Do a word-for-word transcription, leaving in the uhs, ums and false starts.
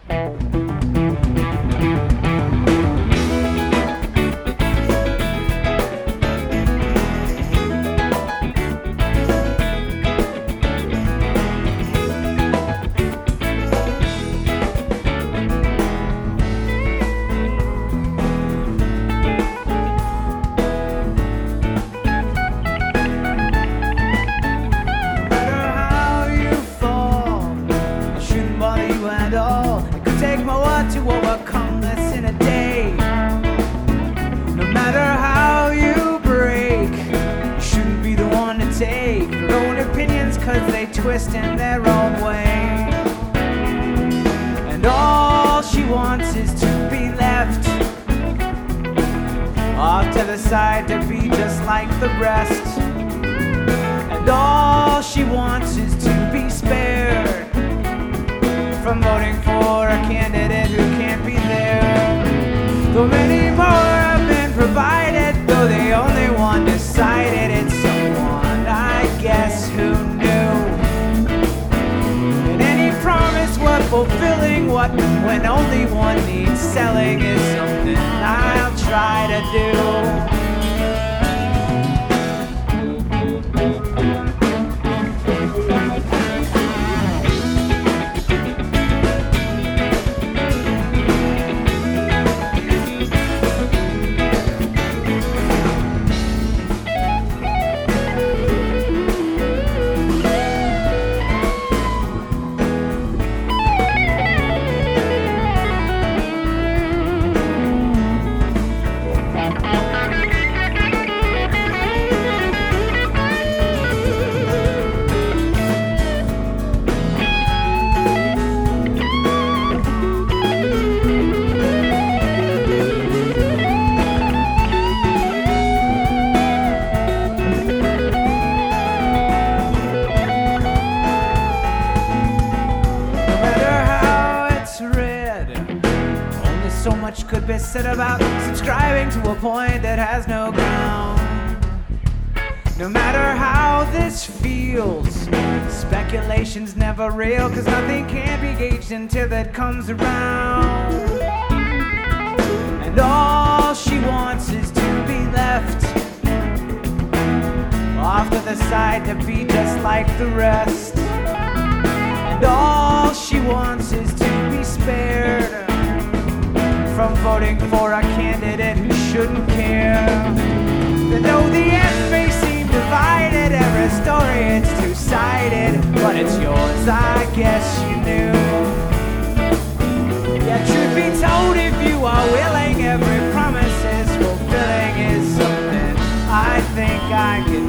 Take my word to overcome this in a day. No matter how you break, you shouldn't be the one to take your own opinions, cause they twist in their own way. And all she wants is to be left off to the side to be just like the rest. And all she wants is to be spared from voting for a candidate who can't be there. Though many more have been provided, though the only one decided, it's someone, I guess, who knew. And any promise worth fulfilling, what when only one needs selling, is something I'll try to do. So much could be said about subscribing to a point that has no ground. No matter how this feels, speculation's never real, cause nothing can be gauged until it comes around. And all she wants is to be left off to the side to be just like the rest. And all she wants is to be spared from voting for a candidate who shouldn't care. That though the end may seem divided, every story it's two-sided, but it's yours, I guess you knew. Yeah, truth be told, if you are willing, every promise is fulfilling, is something I think I can